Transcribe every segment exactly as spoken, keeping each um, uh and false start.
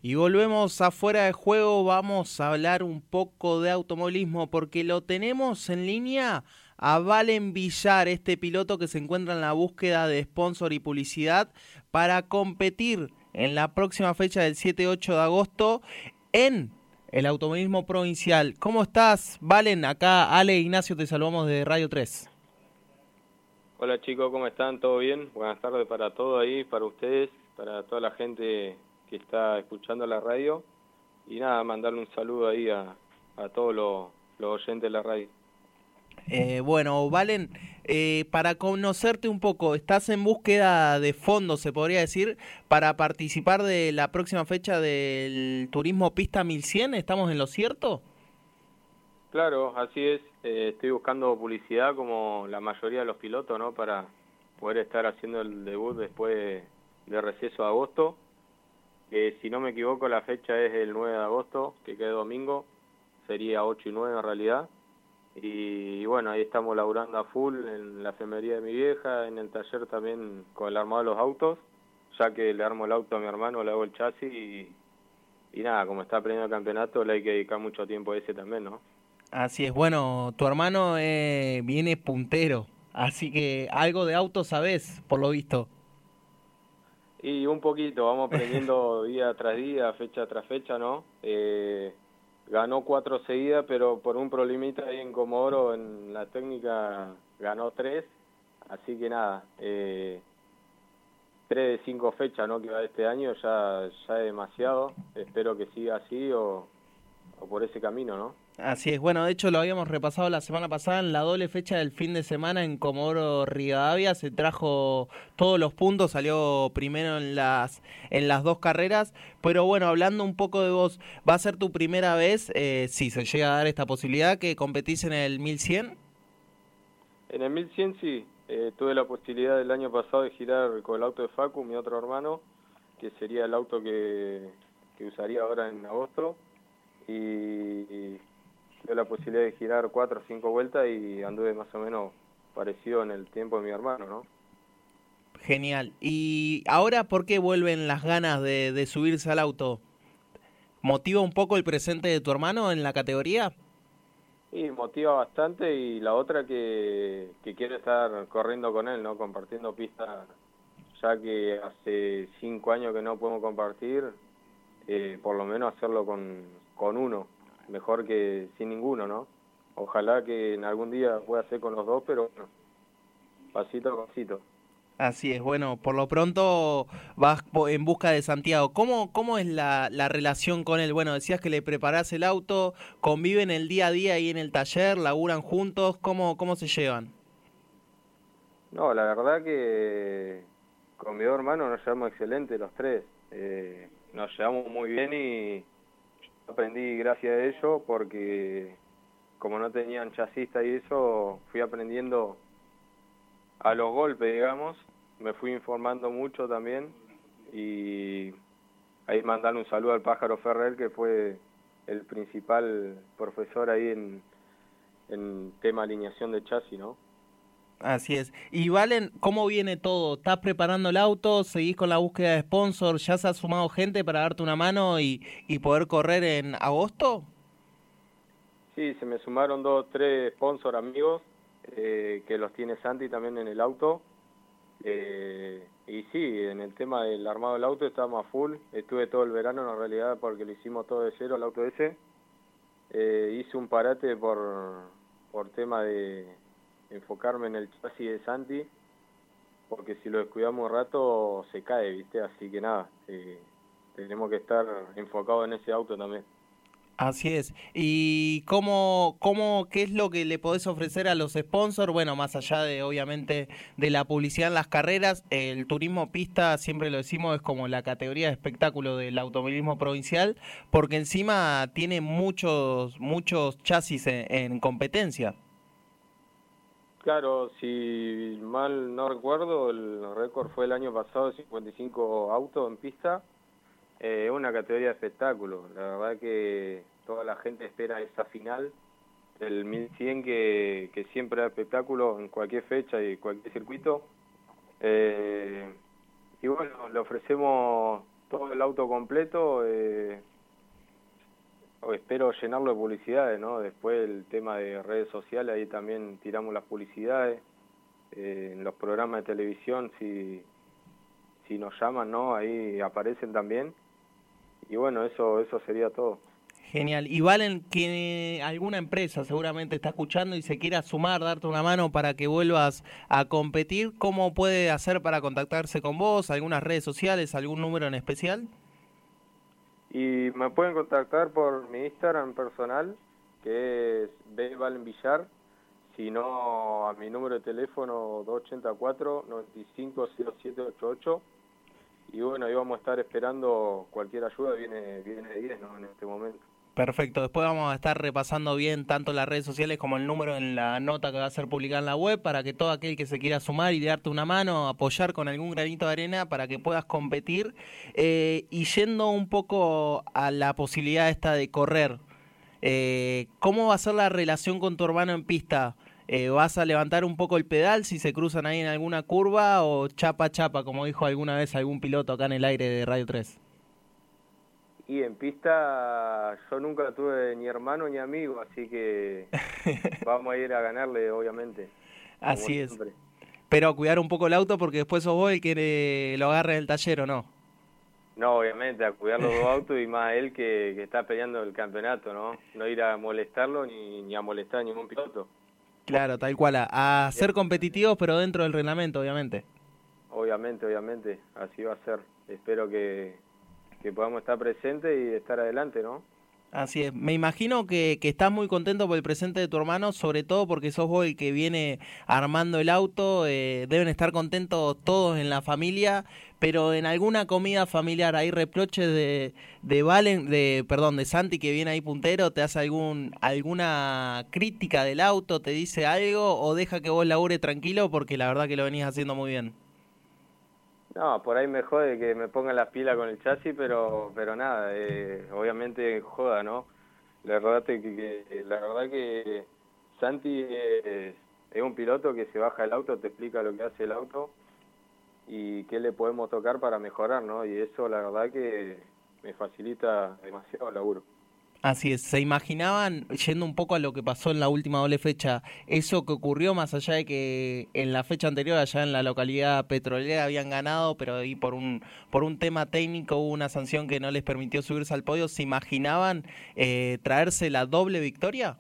Y volvemos afuera de juego, vamos a hablar un poco de automovilismo porque lo tenemos en línea a Valen Villar, este piloto que se encuentra en la búsqueda de sponsor y publicidad para competir en la próxima fecha del siete y ocho de agosto en el automovilismo provincial. ¿Cómo estás, Valen? Acá Ale e Ignacio te saludamos de Radio tres. Hola chicos, ¿cómo están? ¿Todo bien? Buenas tardes para todos ahí, para ustedes, para toda la gente que está escuchando la radio. Y nada, mandarle un saludo ahí a, a todos los, los oyentes de la radio. Eh, bueno, Valen, eh, para conocerte un poco, ¿estás en búsqueda de fondos, se podría decir, para participar de la próxima fecha del Turismo Pista mil cien? ¿Estamos en lo cierto? Claro, así es. Eh, estoy buscando publicidad como la mayoría de los pilotos, ¿no? Para poder estar haciendo el debut después de, de receso de agosto. Eh, si no me equivoco, la fecha es el nueve de agosto, que queda domingo. Sería ocho y nueve en realidad. Y, y bueno, ahí estamos laburando a full en la efemería de mi vieja, en el taller también con el armado de los autos, ya que le armo el auto a mi hermano, le hago el chasis y, y nada, como está aprendiendo el campeonato, le hay que dedicar mucho tiempo a ese también, ¿no? Así es, bueno, tu hermano eh, viene puntero, así que algo de auto sabés, por lo visto. Y un poquito, vamos aprendiendo día tras día, fecha tras fecha, ¿no? Eh, ganó cuatro seguidas, pero por un problemita ahí en Comodoro, en la técnica, ganó tres, así que nada, eh, tres de cinco fechas, ¿no? Que va este año, ya, ya es demasiado, espero que siga así o, o por ese camino, ¿no? Así es, bueno, de hecho lo habíamos repasado la semana pasada en la doble fecha del fin de semana en Comodoro Rivadavia, se trajo todos los puntos, salió primero en las en las dos carreras, pero bueno, hablando un poco de vos, ¿va a ser tu primera vez, eh, si se llega a dar esta posibilidad, que competís en el mil cien? En el mil cien sí, eh, tuve la posibilidad el año pasado de girar con el auto de Facu, mi otro hermano, que sería el auto que, que usaría ahora en agosto, y, y tuve la posibilidad de girar cuatro o cinco vueltas y anduve más o menos parecido en el tiempo de mi hermano, ¿no? Genial. ¿Y ahora por qué vuelven las ganas de, de subirse al auto? ¿Motiva un poco el presente de tu hermano en la categoría? Y motiva bastante, y la otra que, que quiero estar corriendo con él, ¿no? Compartiendo pista, ya que hace cinco años que no podemos compartir, eh, por lo menos hacerlo con, con uno, mejor que sin ninguno, ¿no? Ojalá que en algún día pueda ser con los dos, pero bueno, pasito a pasito. Así es, bueno, por lo pronto vas po- en busca de Santiago. ¿Cómo, cómo es la, la relación con él? Bueno, decías que le preparás el auto, conviven el día a día ahí en el taller, laburan juntos, ¿cómo, cómo se llevan? No, la verdad que con mi dos hermanos nos llevamos excelente los tres. Eh, nos llevamos muy bien y aprendí gracias a ellos porque como no tenían chasista y eso, fui aprendiendo a los golpes, digamos. Me fui informando mucho también y ahí mandarle un saludo al Pájaro Ferrer, que fue el principal profesor ahí en, en tema alineación de chasis, ¿no? Así es. Y Valen, ¿cómo viene todo? ¿Estás preparando el auto? ¿Seguís con la búsqueda de sponsor? ¿Ya se ha sumado gente para darte una mano y, y poder correr en agosto? Sí, se me sumaron dos, tres sponsor amigos, eh, que los tiene Santi también en el auto. Eh, y sí, en el tema del armado del auto estamos a full. Estuve todo el verano en realidad porque lo hicimos todo de cero el auto ese. Eh, hice un parate por, por tema de enfocarme en el chasis de Santi, porque si lo descuidamos un rato se cae, ¿viste? Así que nada, eh, tenemos que estar enfocados en ese auto también. Así es. ¿Y cómo, cómo, qué es lo que le podés ofrecer a los sponsors? Bueno, más allá de, obviamente, de la publicidad en las carreras, el turismo pista, siempre lo decimos, es como la categoría de espectáculo del automovilismo provincial, porque encima tiene muchos, muchos chasis en, en competencia. Claro, si mal no recuerdo, el récord fue el año pasado de cincuenta y cinco autos en pista. Es eh, una categoría de espectáculo. La verdad que toda la gente espera esa final del mil cien que, que siempre da espectáculo en cualquier fecha y cualquier circuito. Eh, y bueno, le ofrecemos todo el auto completo, eh, o espero llenarlo de publicidades, ¿no? Después el tema de redes sociales, ahí también tiramos las publicidades, eh, en los programas de televisión, si, si nos llaman, ¿no? Ahí aparecen también, y bueno, eso, eso sería todo. Genial. Y Valen, que alguna empresa seguramente está escuchando y se quiera sumar, darte una mano para que vuelvas a competir, ¿cómo puede hacer para contactarse con vos? ¿Algunas redes sociales? ¿Algún número en especial? Y me pueden contactar por mi Instagram personal, que es B Valen Villar, si no a mi número de teléfono dos ocho cuatro, nueve cinco cero siete ocho ocho. Y bueno, ahí vamos a estar esperando cualquier ayuda, viene viene de diez, ¿no? En este momento. Perfecto, después vamos a estar repasando bien tanto las redes sociales como el número en la nota que va a ser publicada en la web para que todo aquel que se quiera sumar y darte una mano, apoyar con algún granito de arena para que puedas competir. Eh, y yendo un poco a la posibilidad esta de correr, eh, ¿cómo va a ser la relación con tu hermano en pista? Eh, ¿Vas a levantar un poco el pedal si se cruzan ahí en alguna curva o chapa chapa, como dijo alguna vez algún piloto acá en el aire de Radio tres? Y en pista yo nunca tuve ni hermano ni amigo, así que vamos a ir a ganarle, obviamente. Así es. Siempre. Pero cuidar un poco el auto porque después sos vos el que lo agarre en el taller, ¿o no? No, obviamente, a cuidar los dos autos y más él que, que está peleando el campeonato, ¿no? No ir a molestarlo ni, ni a molestar a ningún piloto. Claro, tal cual, a, a ser competitivos pero dentro del reglamento, obviamente. Obviamente, obviamente, así va a ser. Espero que... que podamos estar presentes y estar adelante, ¿no? Así es. Me imagino que, que estás muy contento por el presente de tu hermano, sobre todo porque sos vos el que viene armando el auto. Eh, deben estar contentos todos en la familia, pero en alguna comida familiar hay reproches de de Valen, de perdón, de Santi que viene ahí puntero, te hace algún alguna crítica del auto, te dice algo o deja que vos labure tranquilo porque la verdad que lo venís haciendo muy bien. No, por ahí me jode que me ponga las pilas con el chasis, pero pero nada, eh, obviamente joda, ¿no? La verdad que, que la verdad que Santi es, es un piloto que se baja del auto, te explica lo que hace el auto y qué le podemos tocar para mejorar, ¿no? Y eso la verdad que me facilita demasiado el laburo. Así es, ¿se imaginaban, yendo un poco a lo que pasó en la última doble fecha, eso que ocurrió más allá de que en la fecha anterior allá en la localidad petrolera habían ganado, pero ahí por un por un tema técnico hubo una sanción que no les permitió subirse al podio? ¿Se imaginaban eh, traerse la doble victoria?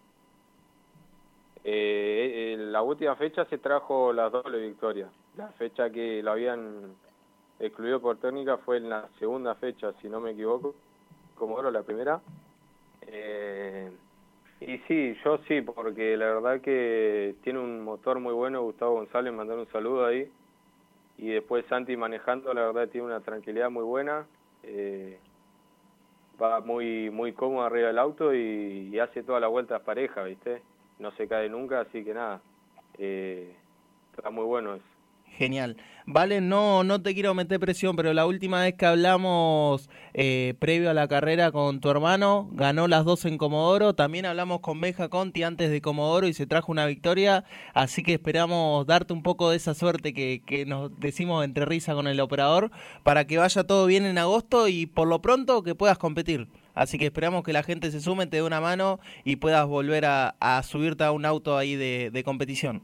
Eh, en la última fecha se trajo la doble victoria. La fecha que lo habían excluido por técnica fue en la segunda fecha, si no me equivoco. Comodoro la primera. Eh, y sí, yo sí, porque la verdad que tiene un motor muy bueno, Gustavo González, mandar un saludo ahí. Y después Santi manejando, la verdad tiene una tranquilidad muy buena. Eh, va muy muy cómodo arriba del auto y, y hace todas las vueltas pareja, ¿viste? No se cae nunca, así que nada, eh, está muy bueno eso. Genial. Vale, no no te quiero meter presión, pero la última vez que hablamos eh, previo a la carrera con tu hermano, ganó las dos en Comodoro. También hablamos con Benja Conti antes de Comodoro y se trajo una victoria. Así que esperamos darte un poco de esa suerte que, que nos decimos entre risa con el operador para que vaya todo bien en agosto y por lo pronto que puedas competir. Así que esperamos que la gente se sume, te dé una mano y puedas volver a, a subirte a un auto ahí de, de competición.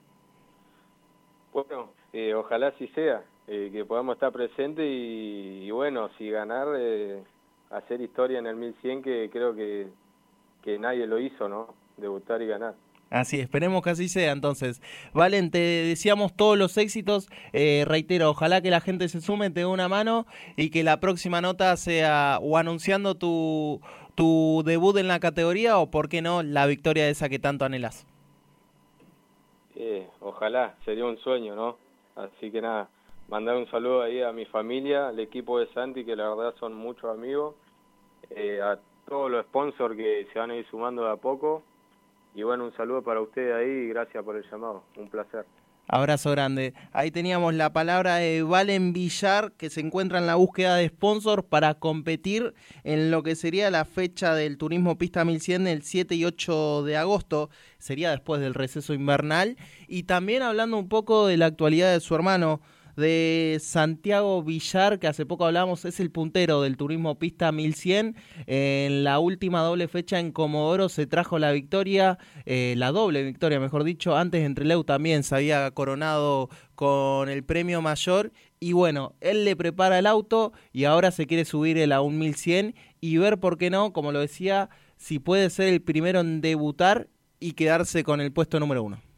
Bueno, eh, ojalá así sea, eh, que podamos estar presentes y, y bueno, si ganar, eh, hacer historia en el mil cien, que creo que, que nadie lo hizo, ¿no? Debutar y ganar. Así, esperemos que así sea entonces. Valen, te deseamos todos los éxitos, eh, reitero, ojalá que la gente se sume, te dé una mano y que la próxima nota sea o anunciando tu, tu debut en la categoría o, por qué no, la victoria esa que tanto anhelas. Eh, ojalá, sería un sueño, ¿no? Así que nada, mandar un saludo ahí a mi familia, al equipo de Santi, que la verdad son muchos amigos, eh, a todos los sponsors que se van a ir sumando de a poco, y bueno, un saludo para ustedes ahí y gracias por el llamado, un placer. Abrazo grande. Ahí teníamos la palabra de Valen Villar, que se encuentra en la búsqueda de sponsors para competir en lo que sería la fecha del Turismo Pista mil cien el siete y ocho de agosto, sería después del receso invernal. Y también hablando un poco de la actualidad de su hermano, de Santiago Villar, que hace poco hablamos, es el puntero del turismo pista mil cien. En la última doble fecha en Comodoro se trajo la victoria, eh, la doble victoria, mejor dicho. Antes en Trelew también se había coronado con el premio mayor. Y bueno, él le prepara el auto y ahora se quiere subir el a un mil cien y ver, por qué no, como lo decía, si puede ser el primero en debutar y quedarse con el puesto número uno.